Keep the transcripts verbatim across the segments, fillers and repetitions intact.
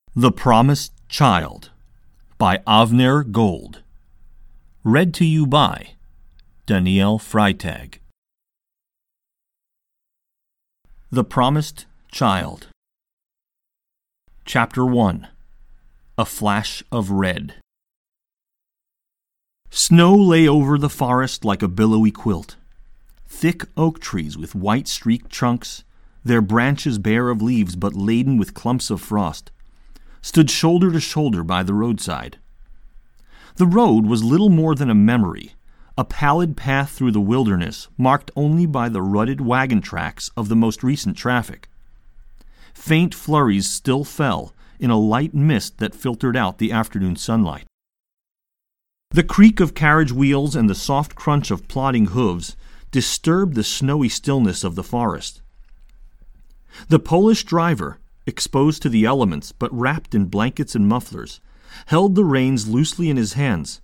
The Promised Child by Avner Gold. Read to you by Danielle Freitag. The Promised Child. Chapter one. A Flash of Red. Snow lay over the forest like a billowy quilt. Thick oak trees with white streaked trunks, their branches bare of leaves but laden with clumps of frost, stood shoulder to shoulder by the roadside. The road was little more than a memory, a pallid path through the wilderness marked only by the rutted wagon tracks of the most recent traffic. Faint flurries still fell in a light mist that filtered out the afternoon sunlight. The creak of carriage wheels and the soft crunch of plodding hooves disturbed the snowy stillness of the forest. The Polish driver, exposed to the elements but wrapped in blankets and mufflers, held the reins loosely in his hands.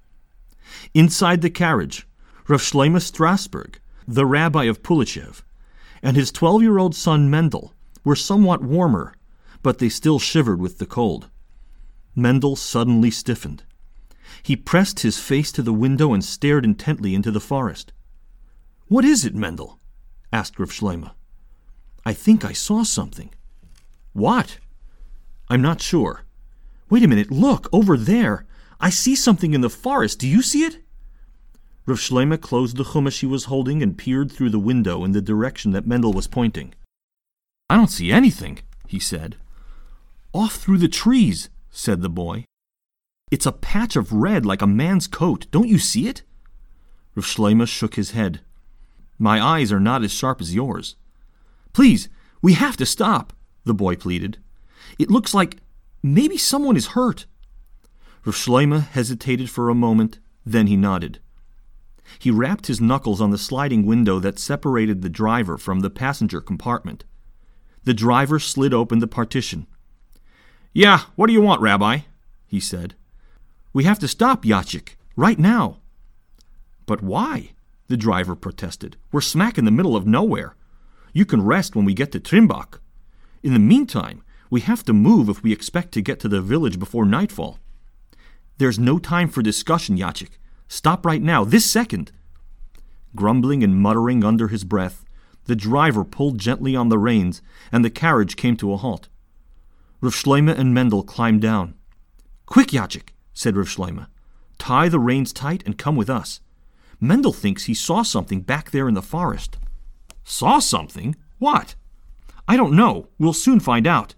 Inside the carriage, Rav Shlomo Strasberg, the rabbi of Pulichev, and his twelve-year-old son Mendel were somewhat warmer, but they still shivered with the cold. Mendel suddenly stiffened. He pressed his face to the window and stared intently into the forest. "What is it, Mendel?" asked Rav Shlomo. "I think I saw something." "What?" "I'm not sure." "Wait a minute, look, over there. I see something in the forest. Do you see it?" Rav Shlomo closed the chumash he was holding and peered through the window in the direction that Mendel was pointing. "I don't see anything," he said. "Off through the trees," said the boy. "It's a patch of red like a man's coat. Don't you see it?" Rav Shlomo shook his head. "My eyes are not as sharp as yours." "Please, we have to stop," the boy pleaded. "It looks like maybe someone is hurt." Rav Shlomo hesitated for a moment, then he nodded. He rapped his knuckles on the sliding window that separated the driver from the passenger compartment. The driver slid open the partition. "Yeah, what do you want, Rabbi?" he said. "We have to stop, Yachik, right now." "But why?" the driver protested. "We're smack in the middle of nowhere. You can rest when we get to Trimbach. In the meantime, we have to move if we expect to get to the village before nightfall." "There's no time for discussion, Yachik. Stop right now, this second." Grumbling and muttering under his breath, the driver pulled gently on the reins, and the carriage came to a halt. Rav Shlomo and Mendel climbed down. "Quick, Yachik," said Rav Shlomo. "Tie the reins tight and come with us. Mendel thinks he saw something back there in the forest." "Saw something? What?" "I don't know. We'll soon find out."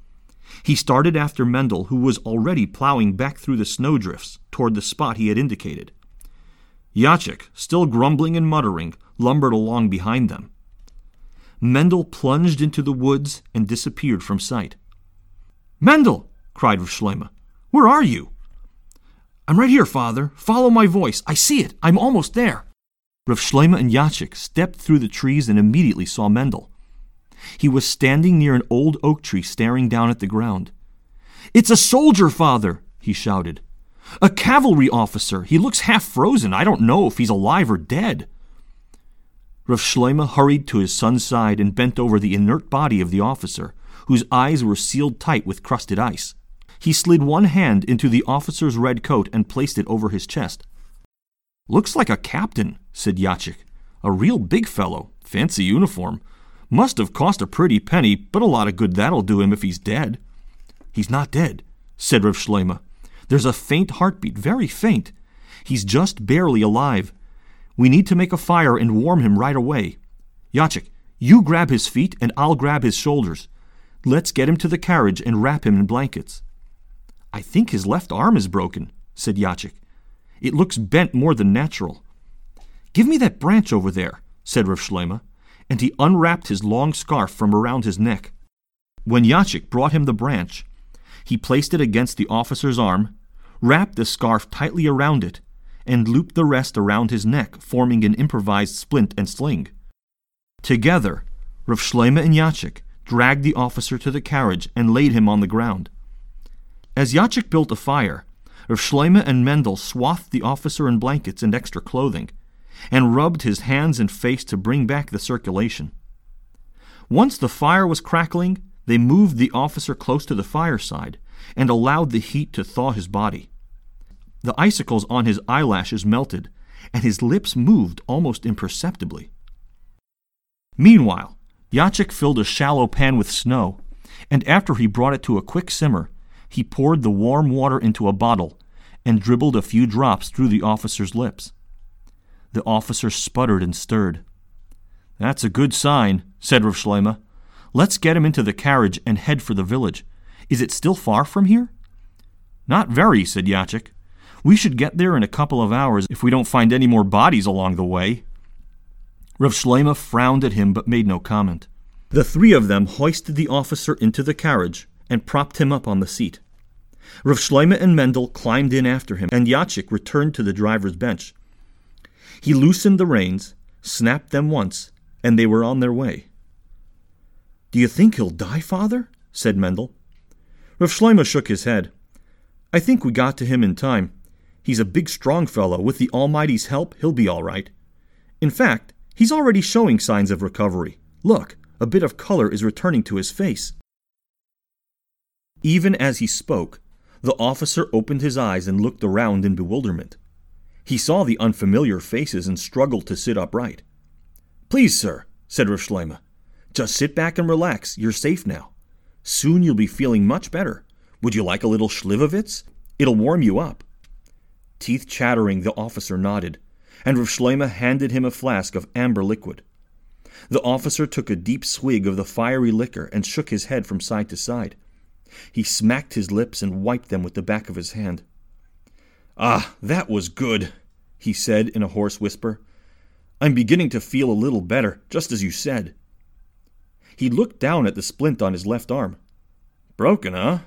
He started after Mendel, who was already plowing back through the snowdrifts toward the spot he had indicated. Yachik, still grumbling and muttering, lumbered along behind them. Mendel plunged into the woods and disappeared from sight. "Mendel!" cried Rav Shlomo. "Where are you?" "I'm right here, Father. Follow my voice. I see it. I'm almost there." Rav Shlomo and Yachik stepped through the trees and immediately saw Mendel. He was standing near an old oak tree staring down at the ground. "It's a soldier, Father!" he shouted. "A cavalry officer. He looks half frozen. I don't know if he's alive or dead." Rav Shlomo hurried to his son's side and bent over the inert body of the officer, whose eyes were sealed tight with crusted ice. He slid one hand into the officer's red coat and placed it over his chest. "Looks like a captain," said Yachik. "A real big fellow. Fancy uniform. Must have cost a pretty penny, but a lot of good that'll do him if he's dead." "He's not dead," said Rav Shlomo. "There's a faint heartbeat, very faint. He's just barely alive. We need to make a fire and warm him right away. Yachik, you grab his feet and I'll grab his shoulders. Let's get him to the carriage and wrap him in blankets." "I think his left arm is broken," said Yachik. "It looks bent more than natural." "Give me that branch over there," said Rav Shlomo, and he unwrapped his long scarf from around his neck. When Yachik brought him the branch, he placed it against the officer's arm, wrapped the scarf tightly around it, and looped the rest around his neck, forming an improvised splint and sling. Together, Rav Shlomo and Yachik dragged the officer to the carriage and laid him on the ground. As Yachik built a fire, Rav Shlomo and Mendel swathed the officer in blankets and extra clothing, and rubbed his hands and face to bring back the circulation. Once the fire was crackling, They moved the officer close to the fireside and allowed the heat to thaw his body. The icicles on his eyelashes melted, and his lips moved almost imperceptibly. Meanwhile, Jacek filled a shallow pan with snow, and after he brought it to a quick simmer, he poured the warm water into a bottle and dribbled a few drops through the officer's lips. The officer sputtered and stirred. "That's a good sign," said Rav Shlomo. "Let's get him into the carriage and head for the village. Is it still far from here?" "Not very," said Jacek. "We should get there in a couple of hours if we don't find any more bodies along the way." Rav Shlomo frowned at him but made no comment. The three of them hoisted the officer into the carriage and propped him up on the seat. Rav Shlomo and Mendel climbed in after him, and Jacek returned to the driver's bench. He loosened the reins, snapped them once, and they were on their way. "Do you think he'll die, Father?" said Mendel. Rav Shlomo shook his head. "I think we got to him in time. He's a big, strong fellow. With the Almighty's help, he'll be all right. In fact, he's already showing signs of recovery. Look, a bit of color is returning to his face." Even as he spoke, the officer opened his eyes and looked around in bewilderment. He saw the unfamiliar faces and struggled to sit upright. "Please, sir," said Rav Shlomo, "just sit back and relax. You're safe now. Soon you'll be feeling much better. Would you like a little Schlivovitz? It'll warm you up." Teeth chattering, the officer nodded, and Rav Shlomo handed him a flask of amber liquid. The officer took a deep swig of the fiery liquor and shook his head from side to side. He smacked his lips and wiped them with the back of his hand. "Ah, that was good," he said in a hoarse whisper. "I'm beginning to feel a little better, just as you said." He looked down at the splint on his left arm. "Broken, huh?"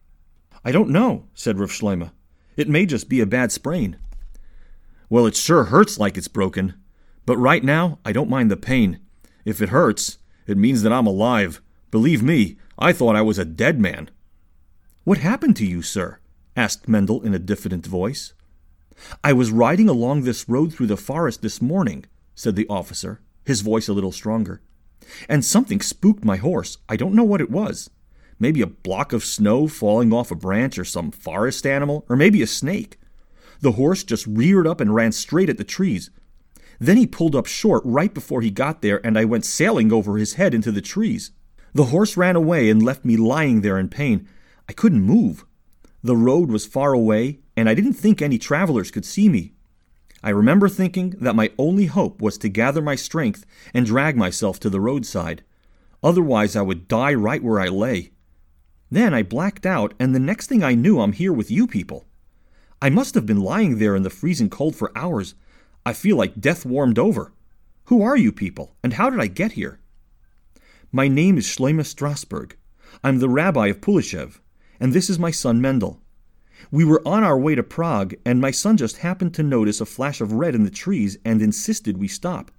"I don't know," said Rav Shlomo. "It may just be a bad sprain." "Well, it sure hurts like it's broken. But right now, I don't mind the pain. If it hurts, it means that I'm alive. Believe me, I thought I was a dead man." "What happened to you, sir?" asked Mendel in a diffident voice. "I was riding along this road through the forest this morning," said the officer, his voice a little stronger. "And something spooked my horse. I don't know what it was. Maybe a block of snow falling off a branch or some forest animal, or maybe a snake. The horse just reared up and ran straight at the trees. Then he pulled up short right before he got there, and I went sailing over his head into the trees. The horse ran away and left me lying there in pain. I couldn't move. The road was far away, and I didn't think any travelers could see me. I remember thinking that my only hope was to gather my strength and drag myself to the roadside. Otherwise, I would die right where I lay. Then I blacked out, and the next thing I knew, I'm here with you people. I must have been lying there in the freezing cold for hours. I feel like death warmed over. Who are you people, and how did I get here?" "My name is Shlomo Strasberg. I'm the rabbi of Pulishev, and this is my son Mendel. We were on our way to Prague, and my son just happened to notice a flash of red in the trees and insisted we stop.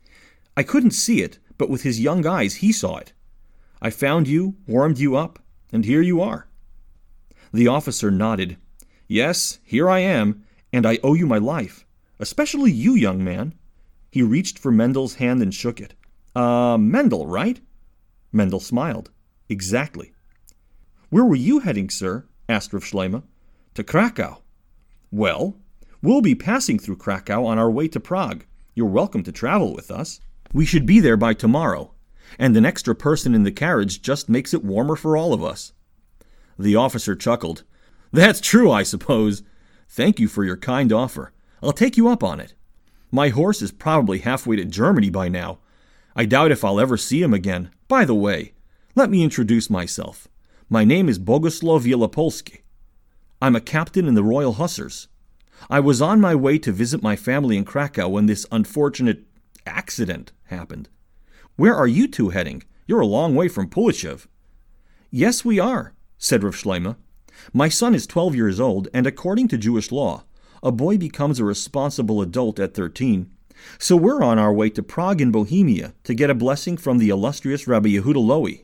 I couldn't see it, but with his young eyes he saw it. I found you, warmed you up, and here you are." The officer nodded. "Yes, here I am, and I owe you my life. Especially you, young man." He reached for Mendel's hand and shook it. Uh, Mendel, right?" Mendel smiled. "Exactly." "Where were you heading, sir?" asked Rav Shlomo. "To Krakow." "Well, we'll be passing through Krakow on our way to Prague. You're welcome to travel with us. We should be there by tomorrow, and an extra person in the carriage just makes it warmer for all of us." The officer chuckled. "That's true, I suppose. Thank you for your kind offer. I'll take you up on it. My horse is probably halfway to Germany by now. I doubt if I'll ever see him again. By the way, let me introduce myself. My name is Boguslav Wielopolski. I'm a captain in the Royal Hussars. I was on my way to visit my family in Krakow when this unfortunate accident happened. Where are you two heading? You're a long way from Pulishev." "Yes, we are," said Rav Shlomo. "My son is twelve years old, and according to Jewish law, a boy becomes a responsible adult at thirteen. So we're on our way to Prague in Bohemia to get a blessing from the illustrious Rabbi Yehuda Lowy.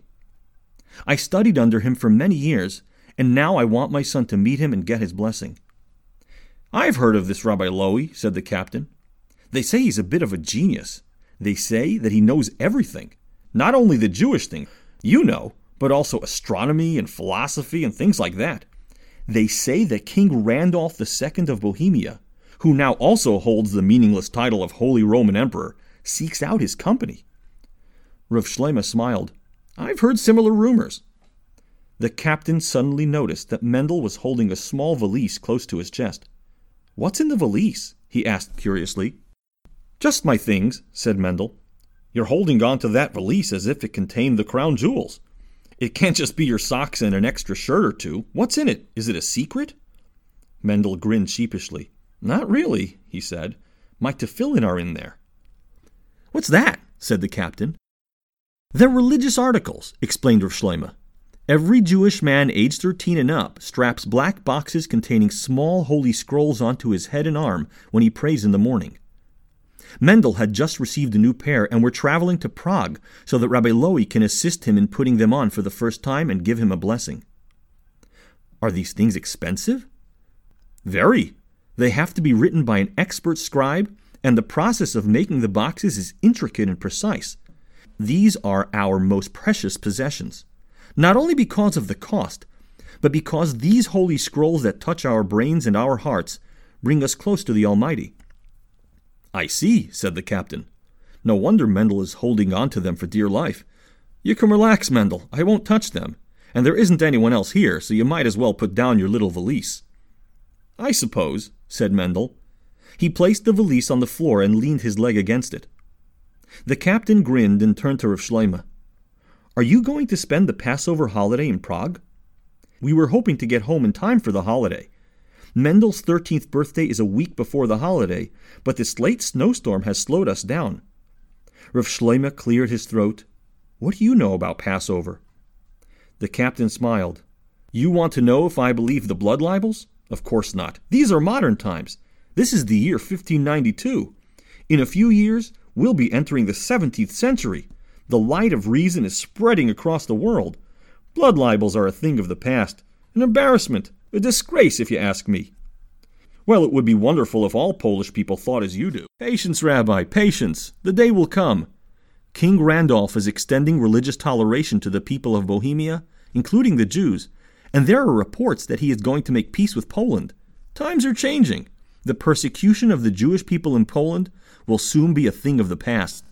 I studied under him for many years, and now I want my son to meet him and get his blessing." "I've heard of this Rabbi Lowy," said the captain. "They say he's a bit of a genius. They say that he knows everything. Not only the Jewish thing, you know, but also astronomy and philosophy and things like that. They say that King Randolph the Second of Bohemia, who now also holds the meaningless title of Holy Roman Emperor, seeks out his company. Rav Shlomo smiled. I've heard similar rumors. The captain suddenly noticed that Mendel was holding a small valise close to his chest. What's in the valise? He asked curiously. Just my things, said Mendel. You're holding on to that valise as if it contained the crown jewels. It can't just be your socks and an extra shirt or two. What's in it? Is it a secret? Mendel grinned sheepishly. Not really, he said. My tefillin are in there. What's that? Said the captain. They're religious articles, explained Rav Shlomo. Every Jewish man aged thirteen and up straps black boxes containing small holy scrolls onto his head and arm when he prays in the morning. Mendel had just received a new pair and were traveling to Prague so that Rabbi Lowy can assist him in putting them on for the first time and give him a blessing. Are these things expensive? Very. They have to be written by an expert scribe, and the process of making the boxes is intricate and precise. These are our most precious possessions, not only because of the cost, but because these holy scrolls that touch our brains and our hearts bring us close to the Almighty. I see, said the captain. No wonder Mendel is holding on to them for dear life. You can relax, Mendel. I won't touch them. And there isn't anyone else here, so you might as well put down your little valise. I suppose, said Mendel. He placed the valise on the floor and leaned his leg against it. The captain grinned and turned to Rav Shlomo. Are you going to spend the Passover holiday in Prague? We were hoping to get home in time for the holiday. Mendel's thirteenth birthday is a week before the holiday, but this late snowstorm has slowed us down. Rav Shlomo cleared his throat. What do you know about Passover? The captain smiled. You want to know if I believe the blood libels? Of course not. These are modern times. This is the year fifteen ninety-two. In a few years, we'll be entering the seventeenth century. The light of reason is spreading across the world. Blood libels are a thing of the past, an embarrassment, a disgrace if you ask me. Well, it would be wonderful if all Polish people thought as you do. Patience, Rabbi, patience. The day will come. King Randolph is extending religious toleration to the people of Bohemia, including the Jews, and there are reports that he is going to make peace with Poland. Times are changing. The persecution of the Jewish people in Poland will soon be a thing of the past.